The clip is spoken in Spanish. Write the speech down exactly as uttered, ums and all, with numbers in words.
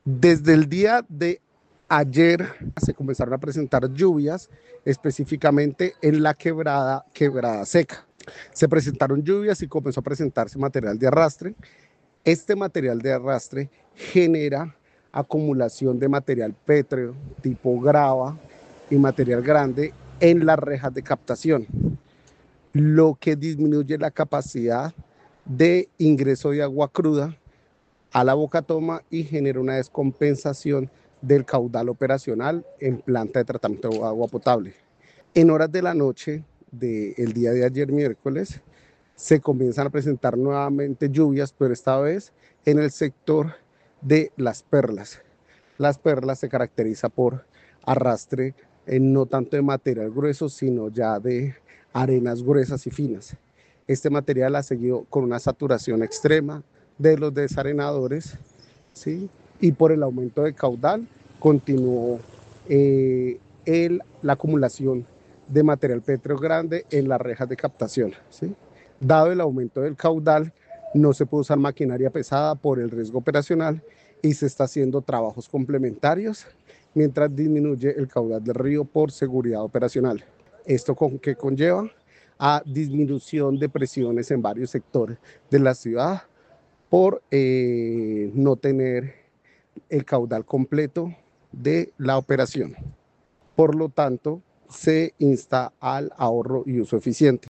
Desde el día de ayer se comenzaron a presentar lluvias, específicamente en la quebrada, quebrada seca. Se presentaron lluvias y comenzó a presentarse material de arrastre. Este material de arrastre genera acumulación de material pétreo, tipo grava y material grande en las rejas de captación, lo que disminuye la capacidad de ingreso de agua cruda a la boca toma y genera una descompensación del caudal operacional en planta de tratamiento de agua potable. En horas de la noche del día de ayer miércoles se comienzan a presentar nuevamente lluvias, pero esta vez en el sector de Las Perlas. Las Perlas se caracteriza por arrastre eh, no tanto de material grueso, sino ya de arenas gruesas y finas. Este material ha seguido con una saturación extrema de los desarenadores, ¿sí? Y por el aumento de caudal continuó eh, el, la acumulación de material pétreo grande en las rejas de captación, ¿sí? Dado el aumento del caudal, no se puede usar maquinaria pesada por el riesgo operacional y se está haciendo trabajos complementarios mientras disminuye el caudal del río por seguridad operacional. ¿Esto con qué conlleva? A disminución de presiones en varios sectores de la ciudad por eh, no tener el caudal completo de la operación. Por lo tanto, se insta al ahorro y uso eficiente.